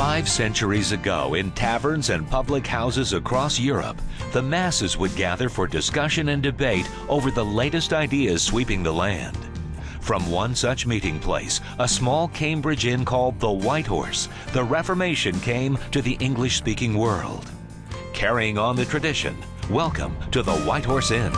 5 centuries ago, in taverns and public houses across Europe, the masses would gather for discussion and debate over the latest ideas sweeping the land. From one such meeting place, a small Cambridge inn called the White Horse, the Reformation came to the English-speaking world. Carrying on the tradition, welcome to the White Horse Inn.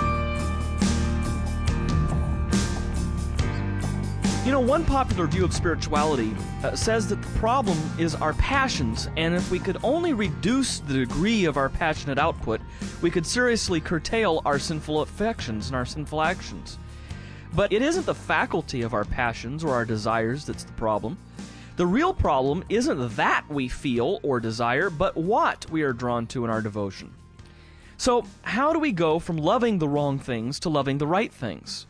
You know, one popular view of spirituality says that the problem is our passions, and if we could only reduce the degree of our passionate output, we could seriously curtail our sinful affections and our sinful actions. But it isn't the faculty of our passions or our desires that's the problem. The real problem isn't that we feel or desire, but what we are drawn to in our devotion. So, how do we go from loving the wrong things to loving the right things?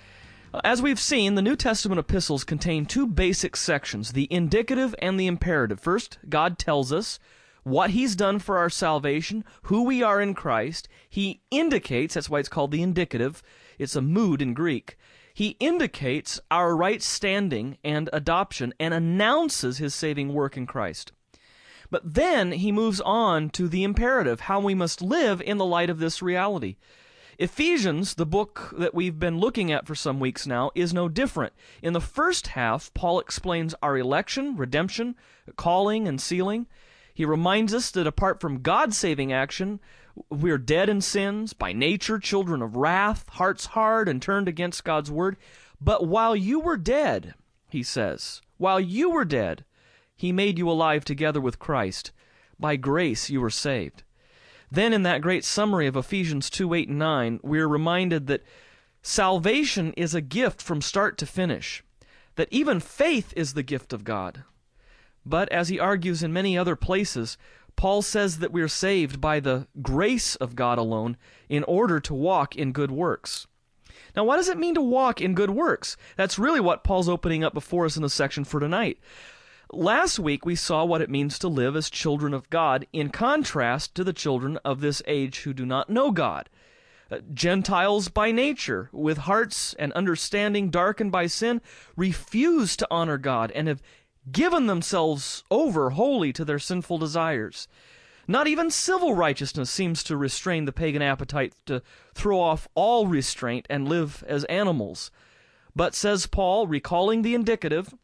As we've seen, the New Testament epistles contain 2 basic sections, the indicative and the imperative. First, God tells us what He's done for our salvation, who we are in Christ. He indicates, that's why it's called the indicative, it's a mood in Greek. He indicates our right standing and adoption and announces His saving work in Christ. But then He moves on to the imperative, how we must live in the light of this reality. Ephesians, the book that we've been looking at for some weeks now, is no different. In the first half, Paul explains our election, redemption, calling, and sealing. He reminds us that apart from God's saving action, we're dead in sins, by nature children of wrath, hearts hard and turned against God's word. But while you were dead, he says, while you were dead, He made you alive together with Christ. By grace you were saved. Then in that great summary of Ephesians 2, 8, and 9, we're reminded that salvation is a gift from start to finish, that even faith is the gift of God. But as he argues in many other places, Paul says that we're saved by the grace of God alone in order to walk in good works. Now, what does it mean to walk in good works? That's really what Paul's opening up before us in the section for tonight. Last week, we saw what it means to live as children of God in contrast to the children of this age who do not know God. Gentiles by nature, with hearts and understanding darkened by sin, refuse to honor God and have given themselves over wholly to their sinful desires. Not even civil righteousness seems to restrain the pagan appetite to throw off all restraint and live as animals. But, says Paul, recalling the indicative,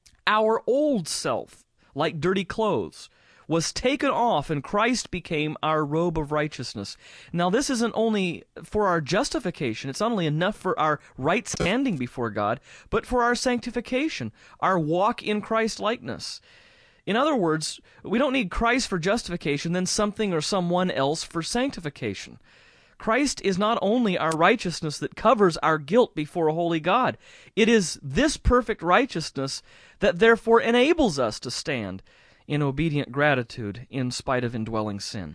our old self, like dirty clothes, was taken off and Christ became our robe of righteousness. Now this isn't only for our justification, it's not only enough for our right standing before God, but for our sanctification, our walk in Christ likeness. In other words, we don't need Christ for justification, then something or someone else for sanctification. Christ is not only our righteousness that covers our guilt before a holy God. It is this perfect righteousness that therefore enables us to stand in obedient gratitude in spite of indwelling sin.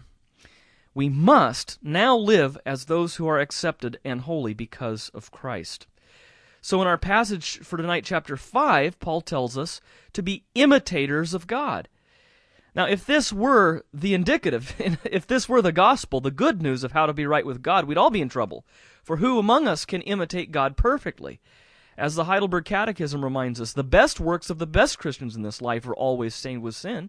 We must now live as those who are accepted and holy because of Christ. So in our passage for tonight, chapter 5, Paul tells us to be imitators of God. Now, if this were the indicative, if this were the gospel, the good news of how to be right with God, we'd all be in trouble. For who among us can imitate God perfectly? As the Heidelberg Catechism reminds us, the best works of the best Christians in this life are always stained with sin.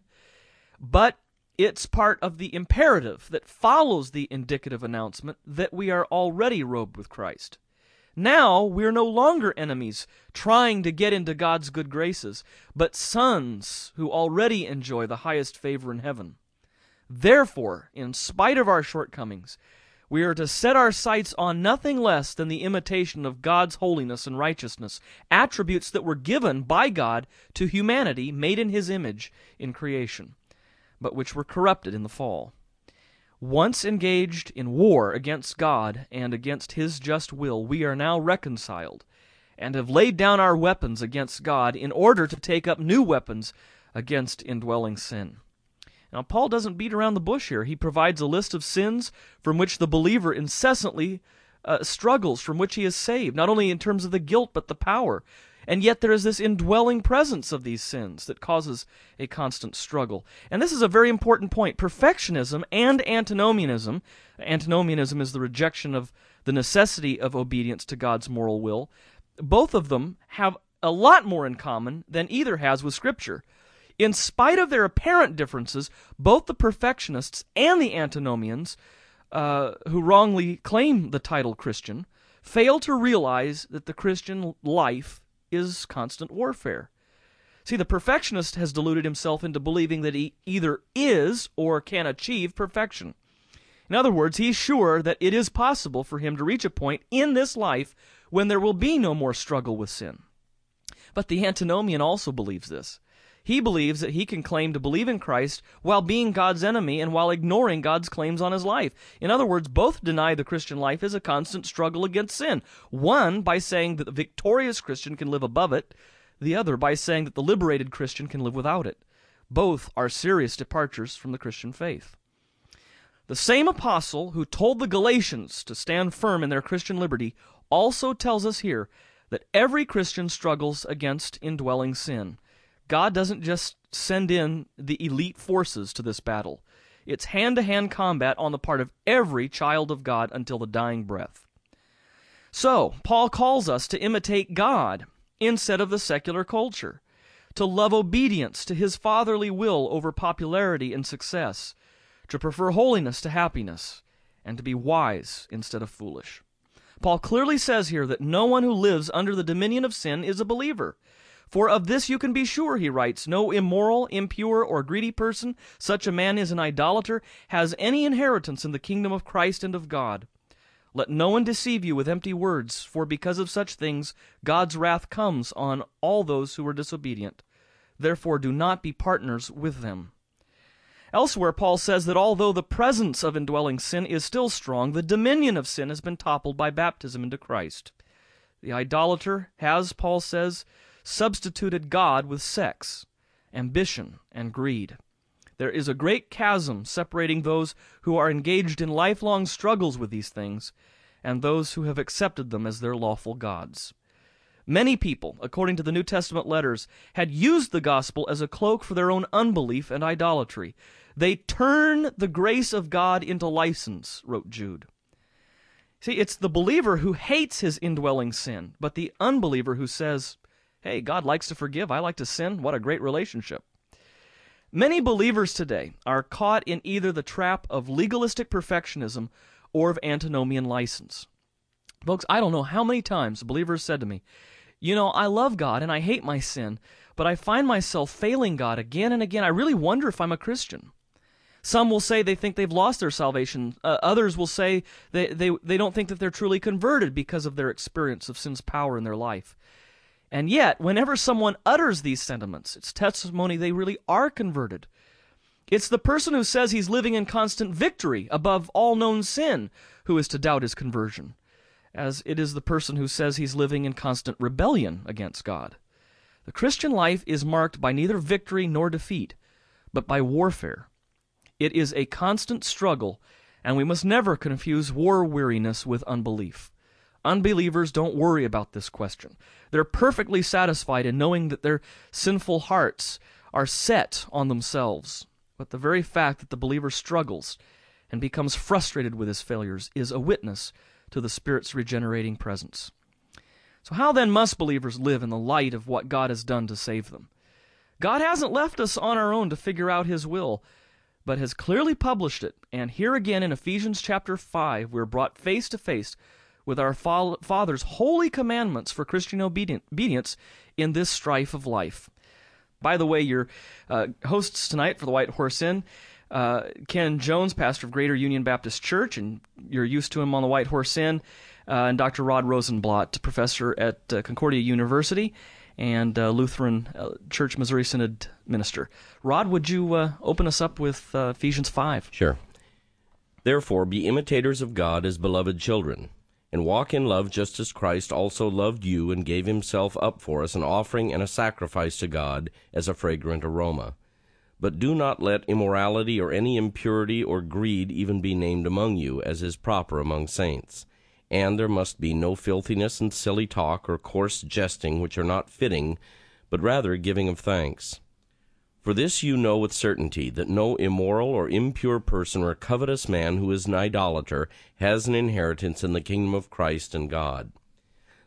But it's part of the imperative that follows the indicative announcement that we are already robed with Christ. Now we're no longer enemies trying to get into God's good graces, but sons who already enjoy the highest favor in heaven. Therefore, in spite of our shortcomings, we are to set our sights on nothing less than the imitation of God's holiness and righteousness, attributes that were given by God to humanity made in His image in creation, but which were corrupted in the fall. Once engaged in war against God and against His just will, we are now reconciled and have laid down our weapons against God in order to take up new weapons against indwelling sin. Now, Paul doesn't beat around the bush here. He provides a list of sins from which the believer incessantly struggles, from which he is saved, not only in terms of the guilt but the power. And yet there is this indwelling presence of these sins that causes a constant struggle. And this is a very important point. Perfectionism and antinomianism, antinomianism is the rejection of the necessity of obedience to God's moral will, both of them have a lot more in common than either has with Scripture. In spite of their apparent differences, both the perfectionists and the antinomians, who wrongly claim the title Christian, fail to realize that the Christian life is constant warfare. See, the perfectionist has deluded himself into believing that he either is or can achieve perfection. In other words, he's sure that it is possible for him to reach a point in this life when there will be no more struggle with sin. But the antinomian also believes this. He believes that he can claim to believe in Christ while being God's enemy and while ignoring God's claims on his life. In other words, both deny the Christian life is a constant struggle against sin. One by saying that the victorious Christian can live above it, the other by saying that the liberated Christian can live without it. Both are serious departures from the Christian faith. The same apostle who told the Galatians to stand firm in their Christian liberty also tells us here that every Christian struggles against indwelling sin. God doesn't just send in the elite forces to this battle. It's hand-to-hand combat on the part of every child of God until the dying breath. So, Paul calls us to imitate God instead of the secular culture, to love obedience to his fatherly will over popularity and success, to prefer holiness to happiness, and to be wise instead of foolish. Paul clearly says here that no one who lives under the dominion of sin is a believer. For of this you can be sure, he writes, no immoral, impure, or greedy person, such a man is an idolater, has any inheritance in the kingdom of Christ and of God. Let no one deceive you with empty words, for because of such things God's wrath comes on all those who are disobedient. Therefore do not be partners with them. Elsewhere, Paul says that although the presence of indwelling sin is still strong, the dominion of sin has been toppled by baptism into Christ. The idolater has, Paul says, substituted God with sex, ambition, and greed. There is a great chasm separating those who are engaged in lifelong struggles with these things and those who have accepted them as their lawful gods. Many people, according to the New Testament letters, had used the gospel as a cloak for their own unbelief and idolatry. They turn the grace of God into license, wrote Jude. See, it's the believer who hates his indwelling sin, but the unbeliever who says, hey, God likes to forgive, I like to sin, what a great relationship. Many believers today are caught in either the trap of legalistic perfectionism or of antinomian license. Folks, I don't know how many times believers said to me, you know, I love God and I hate my sin, but I find myself failing God again and again. I really wonder if I'm a Christian. Some will say they think they've lost their salvation. Others will say they don't think that they're truly converted because of their experience of sin's power in their life. And yet, whenever someone utters these sentiments, it's testimony they really are converted. It's the person who says he's living in constant victory above all known sin who is to doubt his conversion, as it is the person who says he's living in constant rebellion against God. The Christian life is marked by neither victory nor defeat, but by warfare. It is a constant struggle, and we must never confuse war weariness with unbelief. Unbelievers don't worry about this question. They're perfectly satisfied in knowing that their sinful hearts are set on themselves. But the very fact that the believer struggles and becomes frustrated with his failures is a witness to the Spirit's regenerating presence. So how then must believers live in the light of what God has done to save them? God hasn't left us on our own to figure out His will, but has clearly published it. And here again in Ephesians chapter 5, we're brought face to face with our Father's holy commandments for Christian obedience in this strife of life. By the way, your hosts tonight for the White Horse Inn, Ken Jones, pastor of Greater Union Baptist Church, and you're used to him on the White Horse Inn, and Dr. Rod Rosenblatt, professor at Concordia University and Lutheran Church Missouri Synod minister. Rod, would you open us up with Ephesians 5? Sure. Therefore, be imitators of God as beloved children, and walk in love just as Christ also loved you and gave himself up for us, an offering and a sacrifice to God as a fragrant aroma. But do not let immorality or any impurity or greed even be named among you, as is proper among saints. And there must be no filthiness and silly talk or coarse jesting, which are not fitting, but rather giving of thanks. For this you know with certainty, that no immoral or impure person or covetous man who is an idolater has an inheritance in the kingdom of Christ and God.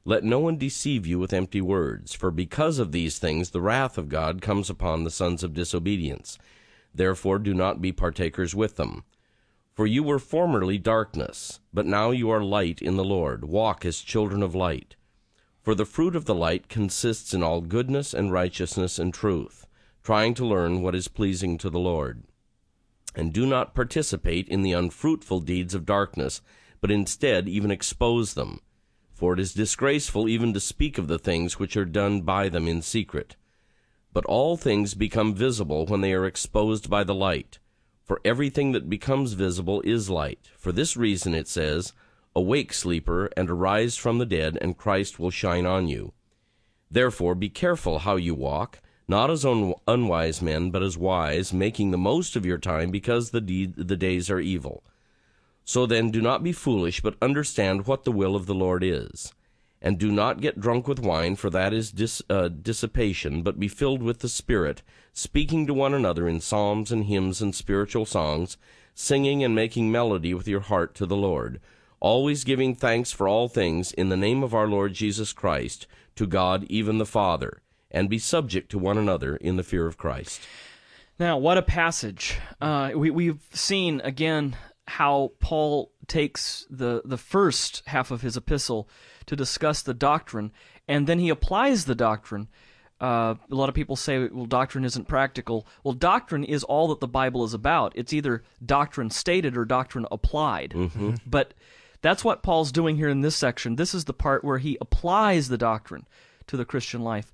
Let no one deceive you with empty words, for because of these things the wrath of God comes upon the sons of disobedience. Therefore do not be partakers with them. For you were formerly darkness, but now you are light in the Lord. Walk as children of light. For the fruit of the light consists in all goodness and righteousness and truth, trying to learn what is pleasing to the Lord. And do not participate in the unfruitful deeds of darkness, but instead even expose them. For it is disgraceful even to speak of the things which are done by them in secret. But all things become visible when they are exposed by the light. For everything that becomes visible is light. For this reason it says, Awake, sleeper, and arise from the dead, and Christ will shine on you. Therefore be careful how you walk, not as unwise men, but as wise, making the most of your time, because the days are evil. So then do not be foolish, but understand what the will of the Lord is. And do not get drunk with wine, for that is dissipation, but be filled with the Spirit, speaking to one another in psalms and hymns and spiritual songs, singing and making melody with your heart to the Lord, always giving thanks for all things in the name of our Lord Jesus Christ, to God even the Father, and be subject to one another in the fear of Christ. Now, what a passage. We've seen, again, how Paul takes the first half of his epistle to discuss the doctrine, and then he applies the doctrine. A lot of people say, well, doctrine isn't practical. Well, doctrine is all that the Bible is about. It's either doctrine stated or doctrine applied. Mm-hmm. But that's what Paul's doing here in this section. This is the part where he applies the doctrine to the Christian life.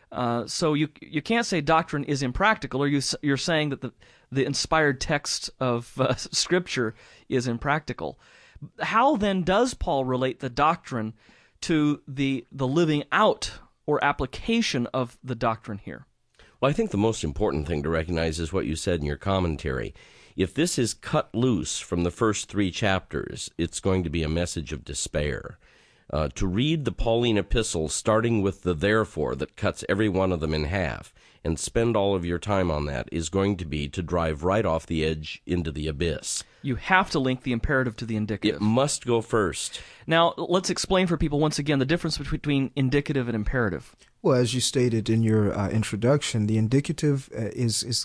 So you can't say doctrine is impractical, or you're saying that the inspired text of Scripture is impractical. How then does Paul relate the doctrine to the living out or application of the doctrine here? Well, I think the most important thing to recognize is what you said in your commentary. If this is cut loose from the first 3 chapters, it's going to be a message of despair. To read the Pauline epistles starting with the therefore that cuts every one of them in half and spend all of your time on that is going to be to drive right off the edge into the abyss. You have to link the imperative to the indicative. It must go first. Now, let's explain for people once again the difference between indicative and imperative. Well, as you stated in your introduction, the indicative is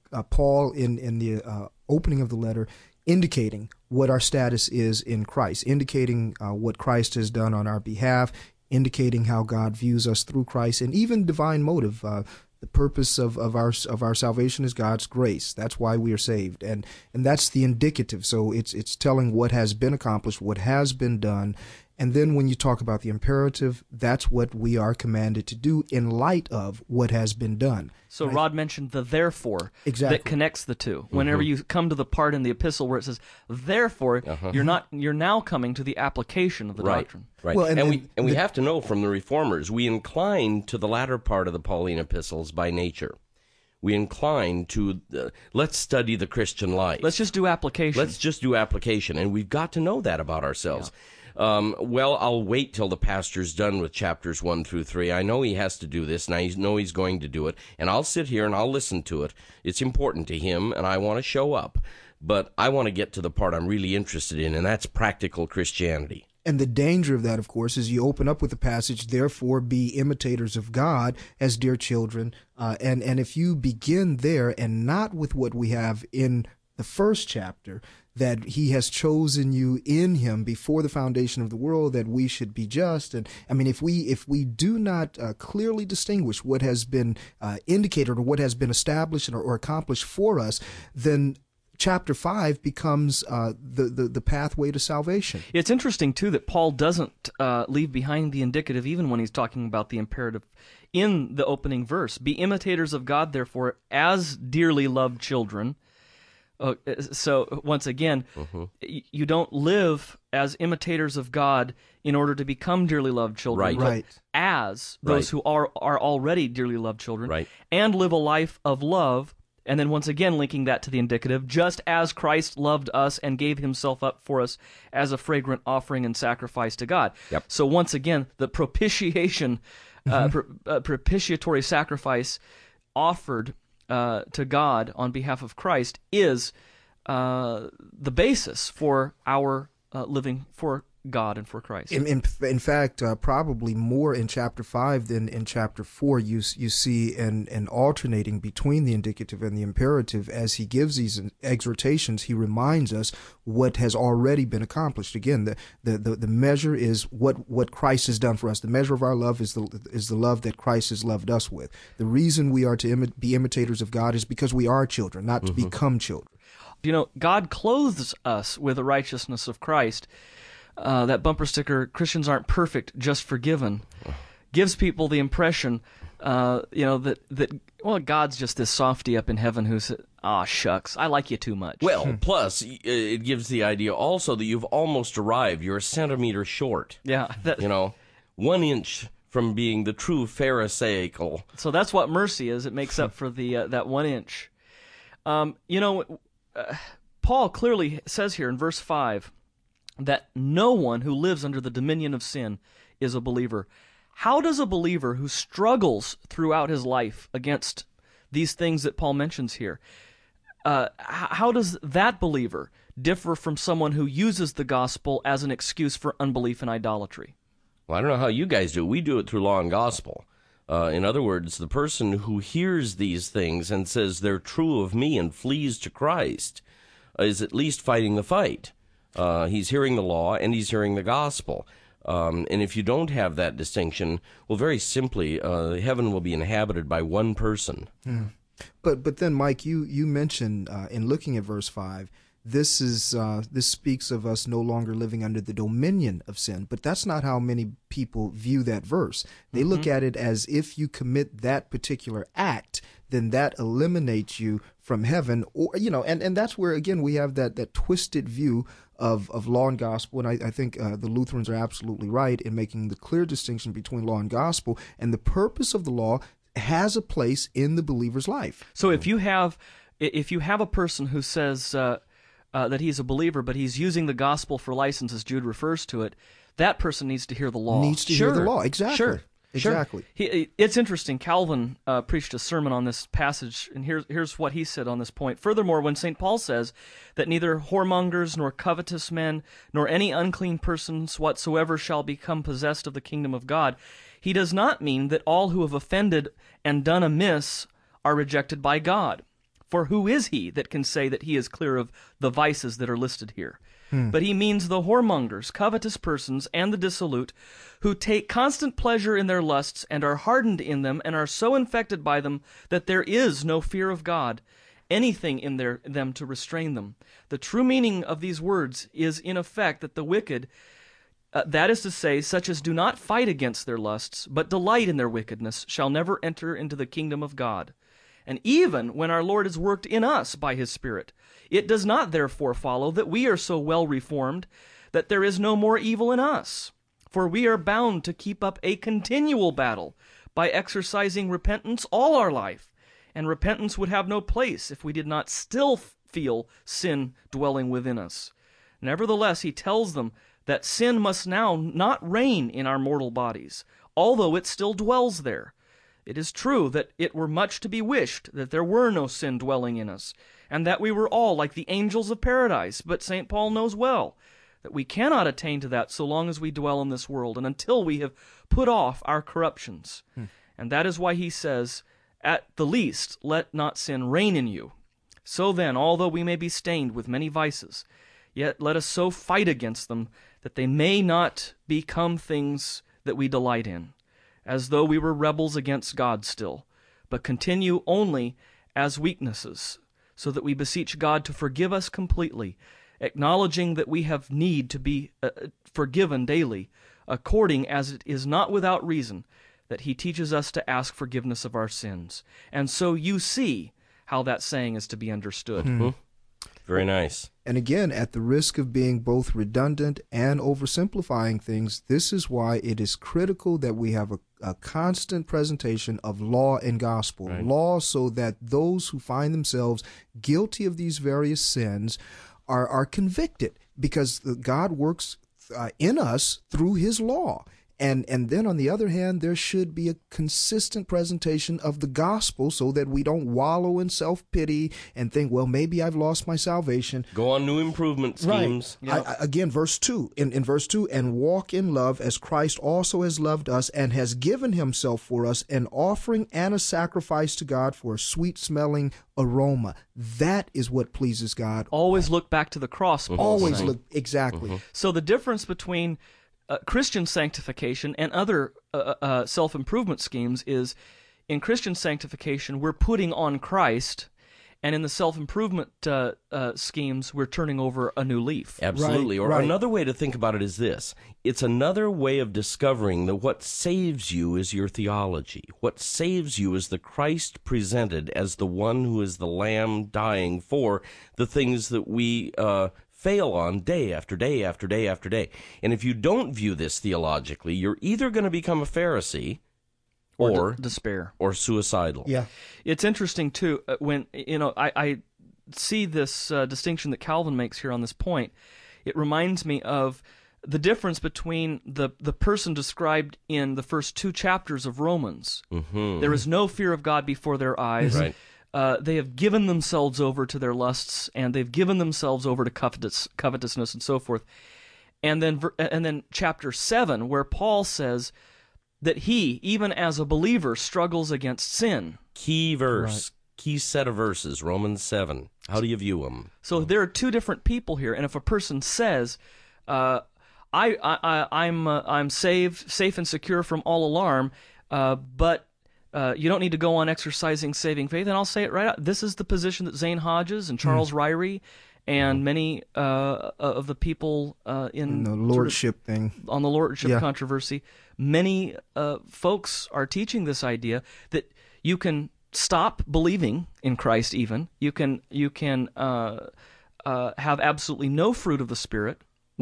Paul in the opening of the letter indicating what our status is in Christ, indicating what Christ has done on our behalf, indicating how God views us through Christ, and even divine motive. The purpose of our salvation is God's grace. That's why we are saved, and that's the indicative. So it's telling what has been accomplished, what has been done. And then when you talk about the imperative, that's what we are commanded to do in light of what has been done. So Rod mentioned the therefore exactly. that connects the two. Whenever you come to the part in the epistle where it says therefore, you're now coming to the application of the doctrine. Right. Well, and we have to know from the Reformers, we incline to the latter part of the Pauline epistles by nature. We incline to, let's study the Christian life. Let's just do application. Let's just do application, and we've got to know that about ourselves. Yeah. Well, I'll wait till the pastor's done with chapters 1 through 3. I know he has to do this, and I know he's going to do it, and I'll sit here and I'll listen to it. It's important to him, and I want to show up. But I want to get to the part I'm really interested in, and that's practical Christianity. And the danger of that, of course, is you open up with the passage, therefore be imitators of God as dear children. And if you begin there and not with what we have in the first chapter, that he has chosen you in him before the foundation of the world, that we should be just. And I mean, if we do not clearly distinguish what has been indicated or what has been established or accomplished for us, then chapter 5 becomes the pathway to salvation. It's interesting, too, that Paul doesn't leave behind the indicative even when he's talking about the imperative in the opening verse. Be imitators of God, therefore, as dearly loved children. So, once again, you don't live as imitators of God in order to become dearly loved children, right. As those who are already dearly loved children, and live a life of love. And then once again linking that to the indicative, just as Christ loved us and gave himself up for us as a fragrant offering and sacrifice to God. Yep. So once again, the propitiation, propitiatory sacrifice offered to God on behalf of Christ is the basis for our living for God and for Christ. In fact, probably more in chapter 5 than in chapter 4, you see an alternating between the indicative and the imperative. As he gives these exhortations, he reminds us what has already been accomplished. Again, the measure is what Christ has done for us. The measure of our love is the love that Christ has loved us with. The reason we are to be imitators of God is because we are children, not to become children. You know, God clothes us with the righteousness of Christ. That bumper sticker, Christians aren't perfect, just forgiven, gives people the impression, that God's just this softy up in heaven who says, shucks, I like you too much. Well, plus, it gives the idea also that you've almost arrived. You're a centimeter short. Yeah. 1 inch from being the true Pharisaical. So that's what mercy is. It makes up for that 1 inch. Paul clearly says here in verse 5 that no one who lives under the dominion of sin is a believer. How does a believer who struggles throughout his life against these things that Paul mentions here, how does that believer differ from someone who uses the gospel as an excuse for unbelief and idolatry? Well, I don't know how you guys do it. We do it through law and gospel. In other words, the person who hears these things and says they're true of me and flees to Christ is at least fighting the fight. He's hearing the law and he's hearing the gospel. And if you don't have that distinction, well, very simply, heaven will be inhabited by one person. But then, Mike, you mentioned in looking at verse 5, this speaks of us no longer living under the dominion of sin. But that's not how many people view that verse. They look at it as if you commit that particular act, then that eliminates you from heaven. Or and that's where again we have that twisted view of law and gospel. And I think the Lutherans are absolutely right in making the clear distinction between law and gospel. And the purpose of the law has a place in the believer's life. So if you have a person who says that he's a believer, but he's using the gospel for license, as Jude refers to it, that person needs to hear the law. Needs to hear the law, exactly. Sure. Exactly. It's interesting. Calvin preached a sermon on this passage, and here's what he said on this point. Furthermore, when St. Paul says that neither whoremongers nor covetous men nor any unclean persons whatsoever shall become possessed of the kingdom of God, he does not mean that all who have offended and done amiss are rejected by God. For who is he that can say that he is clear of the vices that are listed here? But he means the whoremongers, covetous persons, and the dissolute, who take constant pleasure in their lusts and are hardened in them and are so infected by them that there is no fear of God, anything in them to restrain them. The true meaning of these words is in effect that the wicked, that is to say, such as do not fight against their lusts, but delight in their wickedness, shall never enter into the kingdom of God. And even when our Lord is worked in us by His Spirit, it does not therefore follow that we are so well reformed that there is no more evil in us. For we are bound to keep up a continual battle by exercising repentance all our life. And repentance would have no place if we did not still feel sin dwelling within us. Nevertheless, he tells them that sin must now not reign in our mortal bodies, although it still dwells there. It is true that it were much to be wished that there were no sin dwelling in us, and that we were all like the angels of paradise, but St. Paul knows well that we cannot attain to that so long as we dwell in this world, and until we have put off our corruptions. And that is why he says, at the least, let not sin reign in you. So then, although we may be stained with many vices, yet let us so fight against them that they may not become things that we delight in, as though we were rebels against God still, but continue only as weaknesses, so that we beseech God to forgive us completely, acknowledging that we have need to be forgiven daily, according as it is not without reason that He teaches us to ask forgiveness of our sins. And so you see how that saying is to be understood. Very nice. And again, at the risk of being both redundant and oversimplifying things, this is why it is critical that we have a constant presentation of law and gospel. Right. Law so that those who find themselves guilty of these various sins are convicted, because God works in us through His law. And then on the other hand, there should be a consistent presentation of the gospel so that we don't wallow in self-pity and think, well, maybe I've lost my salvation. Go on new improvement schemes. Right. Again, verse 2, in verse 2, and walk in love as Christ also has loved us and has given himself for us, an offering and a sacrifice to God for a sweet-smelling aroma. That is what pleases God. Always look back to the cross, Paul's Always saying. look, exactly. So the difference between Christian sanctification and other self-improvement schemes is, in Christian sanctification, we're putting on Christ, and in the self-improvement schemes, we're turning over a new leaf. Absolutely. Or another way to think about it is this. It's another way of discovering that what saves you is your theology. What saves you is the Christ presented as the one who is the Lamb dying for the things that we fail on day after day after day after day. And if you don't view this theologically, you're either going to become a Pharisee or despair or suicidal. Yeah. It's interesting too when I see this distinction that Calvin makes here on this point. It reminds me of the difference between the person described in the first 2 chapters of Romans. Mm-hmm. There is no fear of God before their eyes. Right. They have given themselves over to their lusts, and they've given themselves over to covetousness and so forth. And then chapter 7, where Paul says that he, even as a believer, struggles against sin. Key verse, key set of verses, Romans 7. How do you view them? So there are 2 different people here, and if a person says, I'm saved, safe and secure from all alarm, but you don't need to go on exercising saving faith, and I'll say it right out. This is the position that Zane Hodges and Charles Ryrie and many of the people in the lordship thing on the lordship controversy. Many folks are teaching this idea that you can stop believing in Christ. Even you can have absolutely no fruit of the Spirit,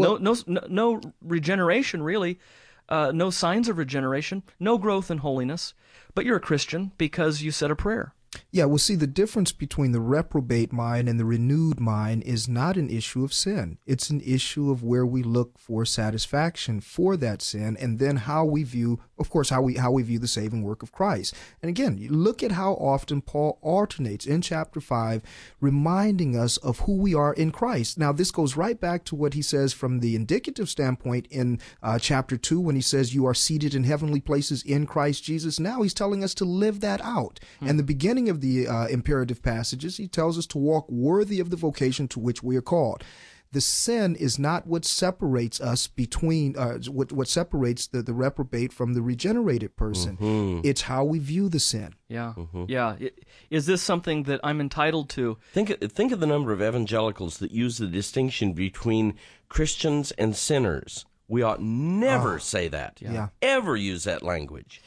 no regeneration really. No signs of regeneration, no growth in holiness, but you're a Christian because you said a prayer. Yeah, well, see, the difference between the reprobate mind and the renewed mind is not an issue of sin. It's an issue of where we look for satisfaction for that sin, and then how we view, of course, how we view the saving work of Christ. And again, you look at how often Paul alternates in chapter 5, reminding us of who we are in Christ. Now, this goes right back to what he says from the indicative standpoint in chapter 2, when he says you are seated in heavenly places in Christ Jesus. Now he's telling us to live that out. And the beginning of the imperative passages, he tells us to walk worthy of the vocation to which we are called. The sin is not what separates us between what separates the reprobate from the regenerated person. Mm-hmm. It's how we view the sin. Yeah, yeah. Is this something that I'm entitled to? Think of the number of evangelicals that use the distinction between Christians and sinners. We ought never say that. Yeah. Ever use that language.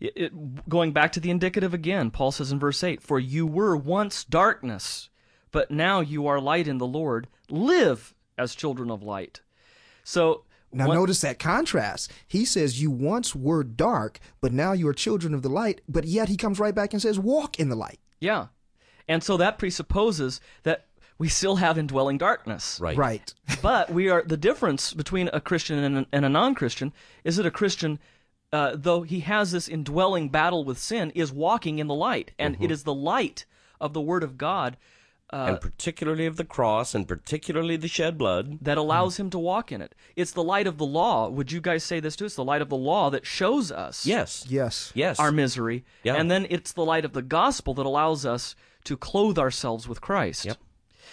Going back to the indicative again, Paul says in verse 8, "For you were once darkness, but now you are light in the Lord. Live as children of light." So now notice that contrast. He says you once were dark, but now you are children of the light, but yet he comes right back and says walk in the light. Yeah. And so that presupposes that we still have indwelling darkness. Right. But the difference between a Christian and a non-Christian is that a Christian, though he has this indwelling battle with sin, is walking in the light. And it is the light of the Word of God, and particularly of the cross, and particularly the shed blood, that allows him to walk in it. It's the light of the law. Would you guys say this too? It's the light of the law that shows us yes our misery. Yeah. And then it's the light of the gospel that allows us to clothe ourselves with Christ. Yep.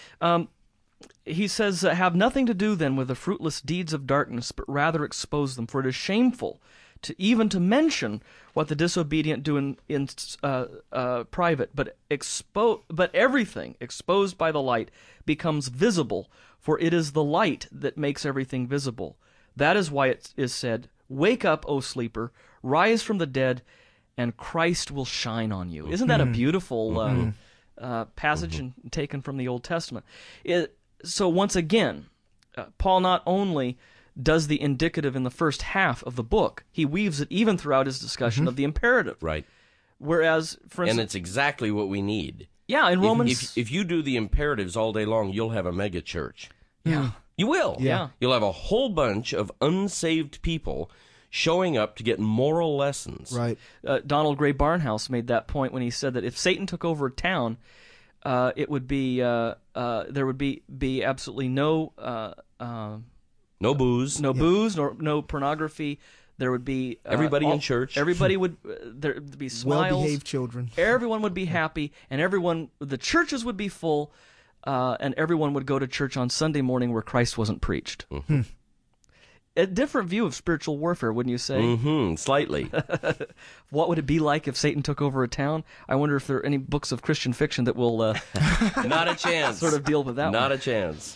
He says, have nothing to do then with the fruitless deeds of darkness, but rather expose them, for it is shameful even to mention what the disobedient do in private, but everything exposed by the light becomes visible, for it is the light that makes everything visible. That is why it is said, "Wake up, O sleeper, rise from the dead, and Christ will shine on you." Isn't that a beautiful passage taken from the Old Testament? So once again, Paul not only does the indicative in the first half of the book, he weaves it even throughout his discussion of the imperative. Right. Whereas, for instance... And it's exactly what we need. Yeah, in Romans... If you do the imperatives all day long, you'll have a mega church. Yeah. You will. Yeah. You'll have a whole bunch of unsaved people showing up to get moral lessons. Right. Donald Gray Barnhouse made that point when he said that if Satan took over a town, it would be there would be absolutely no No booze. booze, no pornography. There would be Everybody in church. Everybody would there'd be smiles. Well-behaved children. Everyone would be happy, and the churches would be full, and everyone would go to church on Sunday morning where Christ wasn't preached. Mm-hmm. A different view of spiritual warfare, wouldn't you say? Mm-hmm. Slightly. What would it be like if Satan took over a town? I wonder if there are any books of Christian fiction that will Not a chance. sort of deal with that. Not a chance.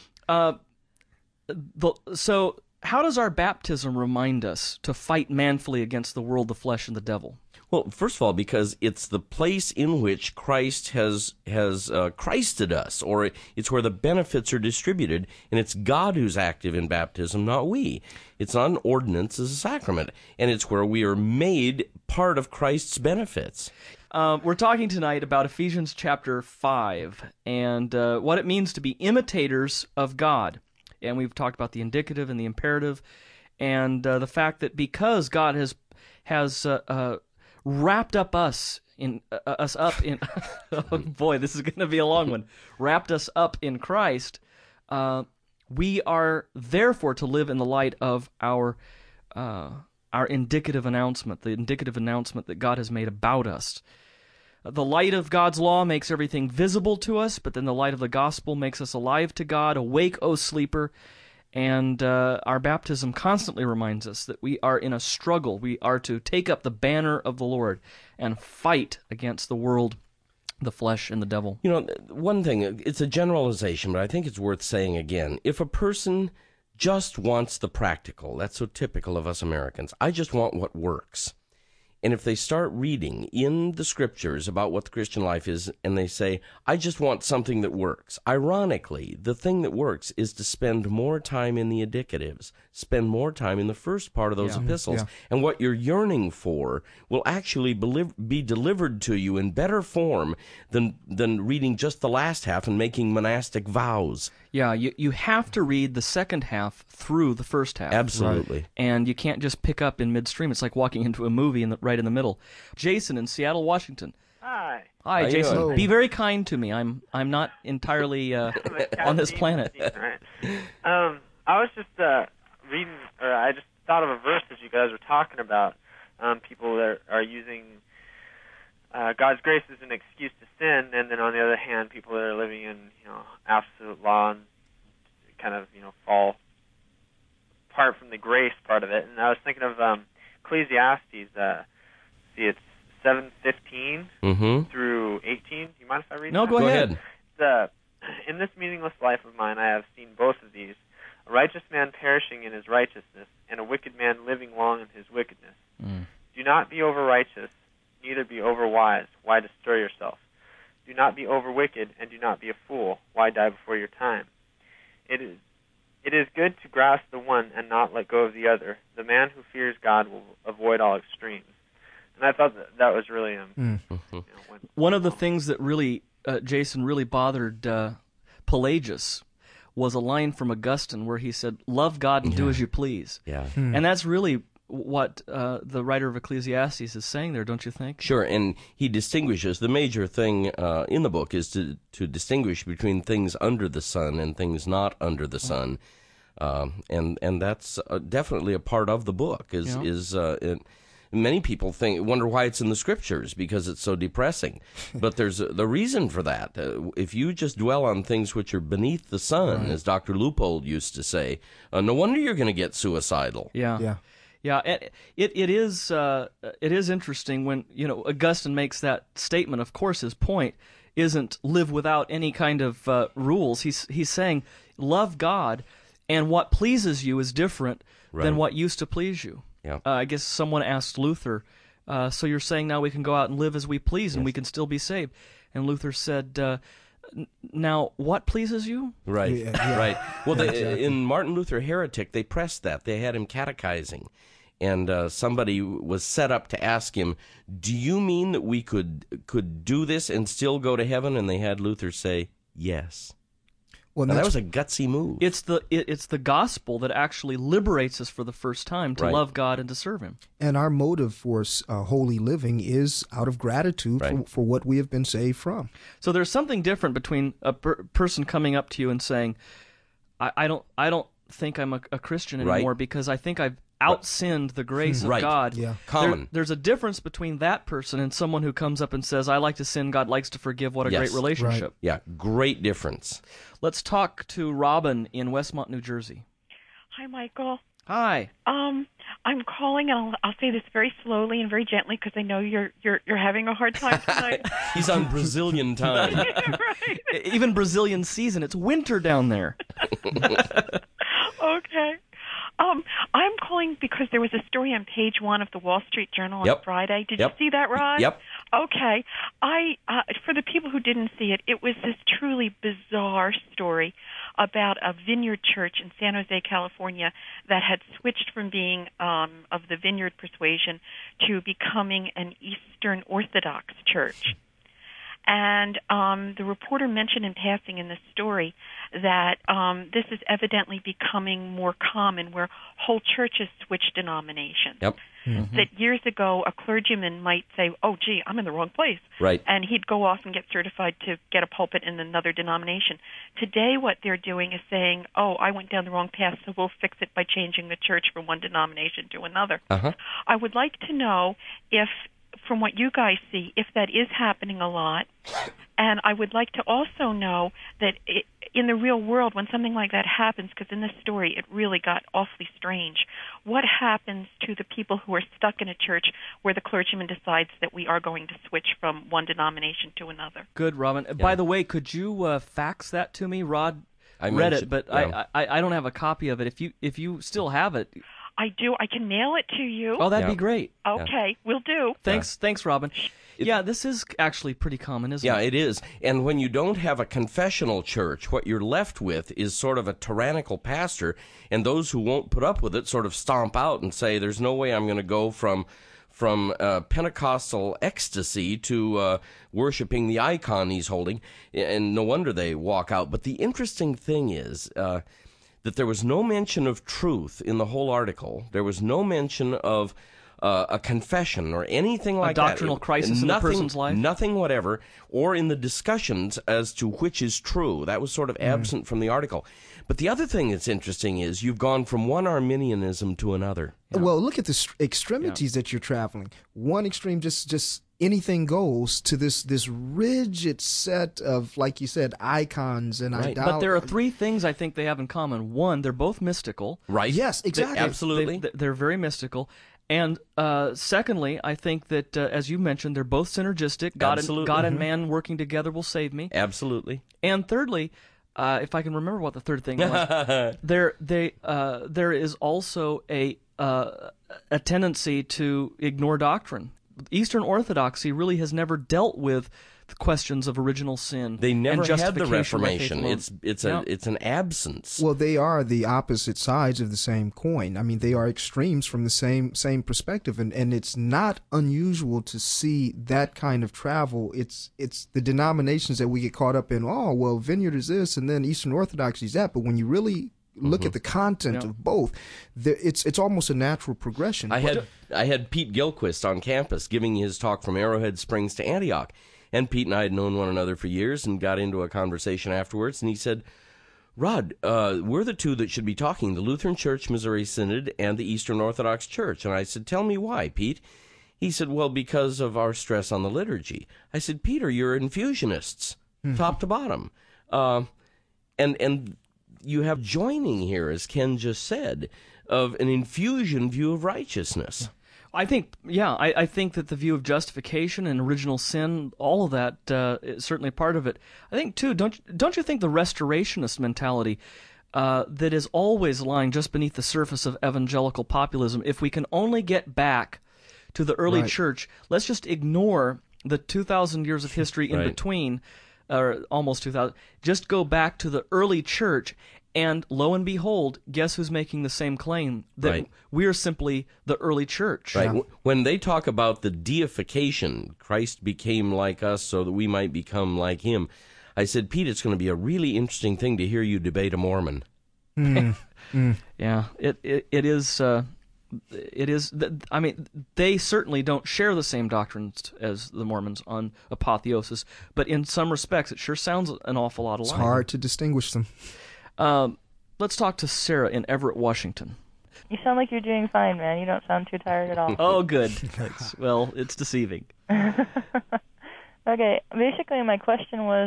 So, how does our baptism remind us to fight manfully against the world, the flesh, and the devil? Well, first of all, because it's the place in which Christ has Christed us, or it's where the benefits are distributed, and it's God who's active in baptism, not we. It's not an ordinance, it's a sacrament, and it's where we are made part of Christ's benefits. We're talking tonight about Ephesians chapter 5 and what it means to be imitators of God. And we've talked about the indicative and the imperative, and the fact that because God has wrapped up us up in oh boy, this is going to be a long one. Wrapped us up in Christ, we are therefore to live in the light of our indicative announcement, the indicative announcement that God has made about us. The light of God's law makes everything visible to us, but then the light of the gospel makes us alive to God. Awake, O sleeper. And our baptism constantly reminds us that we are in a struggle. We are to take up the banner of the Lord and fight against the world, the flesh, and the devil. You know, one thing, it's a generalization, but I think it's worth saying again. If a person just wants the practical, that's so typical of us Americans. I just want what works. And if they start reading in the scriptures about what the Christian life is, and they say, I just want something that works. Ironically, the thing that works is to spend more time in the indicatives, spend more time in the first part of those epistles. Yeah. And what you're yearning for will actually be delivered to you in better form than reading just the last half and making monastic vows. Yeah, you have to read the second half through the first half. Absolutely. Right. And you can't just pick up in midstream. It's like walking into a movie right in the middle. Jason in Seattle, Washington. Hi. Hi, How you Jason. doing? Be very kind to me. I'm not entirely on this planet. Right. I was just reading, or I just thought of a verse that you guys were talking about. People that are using God's grace as an excuse to sin, and then on the other hand, people that are living in absolute law and kind of fall apart from the grace part of it. And I was thinking of Ecclesiastes. It's 7:15 through 18. Do you mind if I read? No, that? go ahead. In this meaningless life of mine, I have seen both of these: a righteous man perishing in his righteousness, and a wicked man living long in his wickedness. Do not be over righteous, neither be over wise. Why destroy yourself? Do not be over wicked, and do not be a fool. Why die before your time? It is good to grasp the one and not let go of the other. The man who fears God will avoid all extremes. And I thought that was really one of the things that really Jason really bothered Pelagius was a line from Augustine where he said, "Love God and do as you please." Yeah. And that's really what the writer of Ecclesiastes is saying there, don't you think? Sure, and he distinguishes, the major thing in the book is to distinguish between things under the sun and things not under the sun. And that's definitely a part of the book. Many people wonder why it's in the scriptures, because it's so depressing. But there's the reason for that. If you just dwell on things which are beneath the sun, as Dr. Leupold used to say, no wonder you're going to get suicidal. Yeah. It is interesting when Augustine makes that statement. Of course, his point isn't live without any kind of rules. He's saying love God, and what pleases you is different than what used to please you. Yeah. I guess someone asked Luther, so you're saying now we can go out and live as we please and we can still be saved? And Luther said, now what pleases you? Right, Yeah. right. Well, in Martin Luther Heretic, they pressed that. They had him catechizing. And somebody was set up to ask him, do you mean that we could do this and still go to heaven? And they had Luther say, yes. Well, Now, that was a gutsy move. It's the gospel that actually liberates us for the first time to Right. love God and to serve Him. And our motive for holy living is out of gratitude Right. for what we have been saved from. So there's something different between a person coming up to you and saying, "I don't think I'm a Christian anymore Right. because I think I've out-sinned the grace of Right. God." Yeah. Common. There's a difference between that person and someone who comes up and says, "I like to sin, God likes to forgive." What a Yes. great relationship. Yeah, great difference. Let's talk to Robin in Westmont, New Jersey. Hi, Michael. Hi. I'm calling, and I'll say this very slowly and very gently because I know you're having a hard time tonight. He's on Brazilian time. Right. Even Brazilian season. It's winter down there. Okay. I'm calling because there was a story on page 1 of the Wall Street Journal on Yep. Friday. Did Yep. you see that, Rod? Yep. Okay. For the people who didn't see it, it was this truly bizarre story about a vineyard church in San Jose, California, that had switched from being of the vineyard persuasion to becoming an Eastern Orthodox church. And the reporter mentioned in passing in the story that this is evidently becoming more common, where whole churches switch denominations. Yep. That years ago, a clergyman might say, "Oh, gee, I'm in the wrong place." Right. And he'd go off and get certified to get a pulpit in another denomination. Today, what they're doing is saying, "Oh, I went down the wrong path, so we'll fix it by changing the church from one denomination to another." Uh-huh. I would like to know if, from what you guys see, if that is happening a lot. And I would like to also know that in the real world, when something like that happens, because in this story it really got awfully strange, what happens to the people who are stuck in a church where the clergyman decides that we are going to switch from one denomination to another? Good, Robin. By the way, could you fax that to me? Rod I read it, mentioned- but yeah. I don't have a copy of it. If you still have it, I do. I can mail it to you. oh, that'd Yeah. be great. Okay, will do. Thanks, Robin. Yeah, this is actually pretty common, isn't Yeah, it? it is. And when you don't have a confessional church, what you're left with is sort of a tyrannical pastor, and those who won't put up with it sort of stomp out and say, "There's no way I'm going to go from Pentecostal ecstasy to worshiping the icon he's holding," and no wonder they walk out. But the interesting thing is that there was no mention of truth in the whole article. There was no mention of a confession or anything like that. doctrinal crisis in a person's life? Nothing whatever, or in the discussions as to which is true. That was sort of absent from the article. But the other thing that's interesting is you've gone from one Arminianism to another. Well, look at the extremities that you're traveling. One extreme, just anything goes, to this rigid set of, like you said, icons and Right. idolatry. But there are three things I think they have in common. One, they're both mystical. Right? Yes, exactly. Absolutely. They're very mystical. And secondly, I think that, as you mentioned, they're both synergistic. Absolutely. God and man working together will save me. Absolutely. And thirdly, if I can remember what the third thing was, there is also a tendency to ignore doctrine. Eastern Orthodoxy really has never dealt with the questions of original sin. They never and had the justification by faith Reformation. alone. It's an absence. Well, they are the opposite sides of the same coin. I mean, they are extremes from the same perspective, and it's not unusual to see that kind of travel. It's the denominations that we get caught up in. Oh, well, Vineyard is this, and then Eastern Orthodoxy is that. But when you really look at the content of both, it's almost a natural progression. I had Pete Gilchrist on campus giving his talk from Arrowhead Springs to Antioch. And Pete and I had known one another for years and got into a conversation afterwards. And he said, "Rod, we're the two that should be talking, the Lutheran Church Missouri Synod and the Eastern Orthodox Church." And I said, "Tell me why, Pete." He said, "Well, because of our stress on the liturgy." I said, "Peter, you're infusionists, top to bottom. And you have joining here, as Ken just said, of an infusion view of righteousness." I think, I think that the view of justification and original sin, all of that is certainly part of it. I think, too, don't you think the restorationist mentality that is always lying just beneath the surface of evangelical populism, if we can only get back to the early church, let's just ignore the 2,000 years of history in between, or almost 2,000, just go back to the early church. And lo and behold, guess who's making the same claim? That we're simply the early church. Right. When they talk about the deification, Christ became like us so that we might become like him, I said, Pete, it's going to be a really interesting thing to hear you debate a Mormon. Yeah, it is. It is. I mean, they certainly don't share the same doctrines as the Mormons on apotheosis, but in some respects, it sure sounds an awful lot alike. It's hard to distinguish them. Let's talk to Sarah in Everett, Washington. You sound like you're doing fine, man. You don't sound too tired at all. Oh, good. Thanks. Well, it's deceiving. Okay, basically my question was,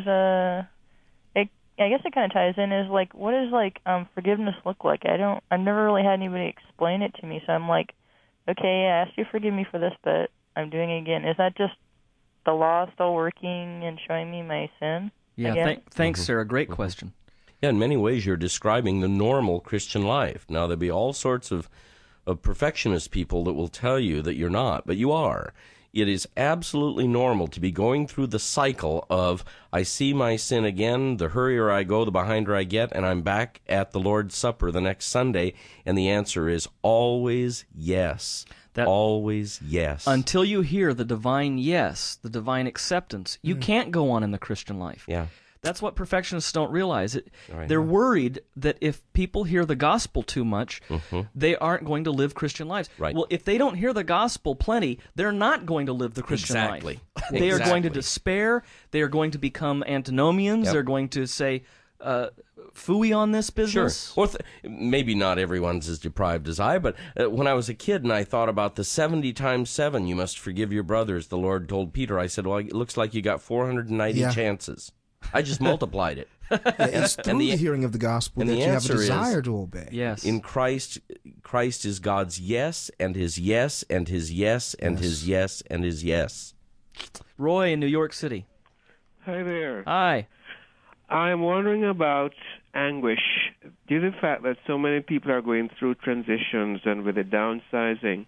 I guess it kind of ties in, is like, what does forgiveness look like? I've never really had anybody explain it to me, so I'm like, okay, I asked you to forgive me for this, but I'm doing it again. Is that just the law still working and showing me my sin? Yeah, thanks, Sarah. Great question. Yeah, in many ways you're describing the normal Christian life. Now, there'll be all sorts of perfectionist people that will tell you that you're not, but you are. It is absolutely normal to be going through the cycle of, I see my sin again, the hurrier I go, the behinder I get, and I'm back at the Lord's Supper the next Sunday, and the answer is always yes. Always yes. Until you hear the divine yes, the divine acceptance, you can't go on in the Christian life. Yeah. That's what perfectionists don't realize. They're worried that if people hear the gospel too much, they aren't going to live Christian lives. Right. Well, if they don't hear the gospel plenty, they're not going to live the Christian life. They are going to despair. They are going to become antinomians. Yep. They're going to say, phooey on this business. Sure. Or maybe not everyone's as deprived as I, but when I was a kid and I thought about the 70 times 7, you must forgive your brothers, the Lord told Peter, I said, well, it looks like you got 490 chances. I just multiplied it. It's through the hearing of the gospel that you have a desire to obey. Yes. In Christ is God's yes, and his yes, and his yes, and his yes, and his yes. Roy in New York City. Hi there. Hi. I'm wondering about anguish due to the fact that so many people are going through transitions and with the downsizing.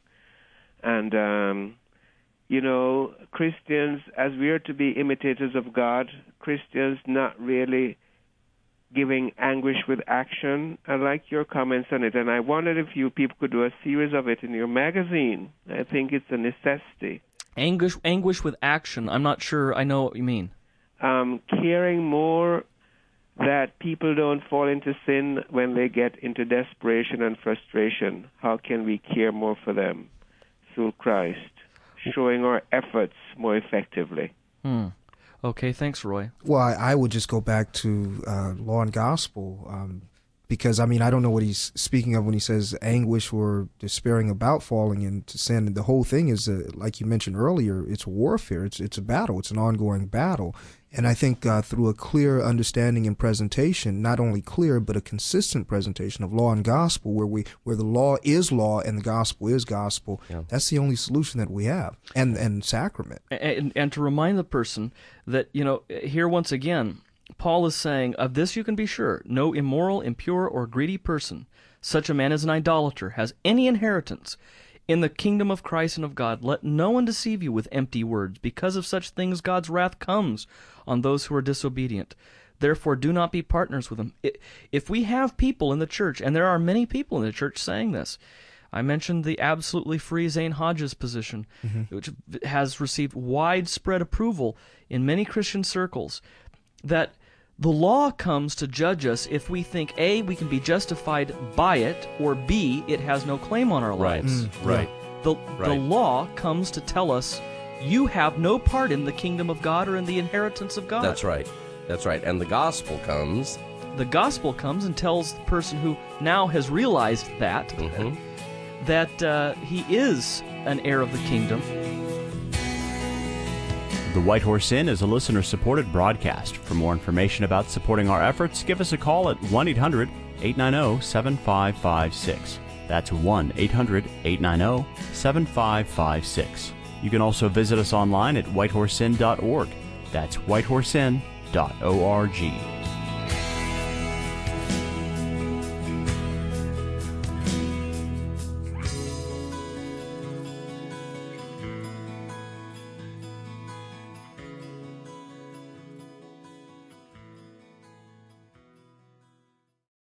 And, Christians, as we are to be imitators of God, Christians not really giving anguish with action. I like your comments on it, and I wondered if you people could do a series of it in your magazine. I think it's a necessity. Anguish with action. I'm not sure I know what you mean. Caring more that people don't fall into sin when they get into desperation and frustration. How can we care more for them through Christ? Showing our efforts more effectively. Okay, thanks, Roy. Well, I would just go back to Law and Gospel, because, I don't know what he's speaking of when he says anguish or despairing about falling into sin. The whole thing is, like you mentioned earlier, it's warfare. It's a battle. It's an ongoing battle. And I think through a clear understanding and presentation, not only clear, but a consistent presentation of Law and Gospel, where the law is law and the gospel is gospel, that's the only solution that we have, and sacrament. And to remind the person that, here once again, Paul is saying, of this you can be sure, no immoral, impure, or greedy person, such a man as an idolater, has any inheritance in the kingdom of Christ and of God. Let no one deceive you with empty words. Because of such things God's wrath comes on those who are disobedient. Therefore do not be partners with them. If we have people in the church, and there are many people in the church saying this, I mentioned the absolutely free Zane Hodges position, which has received widespread approval in many Christian circles, that the law comes to judge us if we think, A, we can be justified by it, or B, it has no claim on our lives. Right. The law comes to tell us you have no part in the kingdom of God or in the inheritance of God. That's right. And the gospel comes. The gospel comes and tells the person who now has realized that, that he is an heir of the kingdom. The White Horse Inn is a listener-supported broadcast. For more information about supporting our efforts, give us a call at 1-800-890-7556. That's 1-800-890-7556. You can also visit us online at whitehorseinn.org. That's whitehorseinn.org.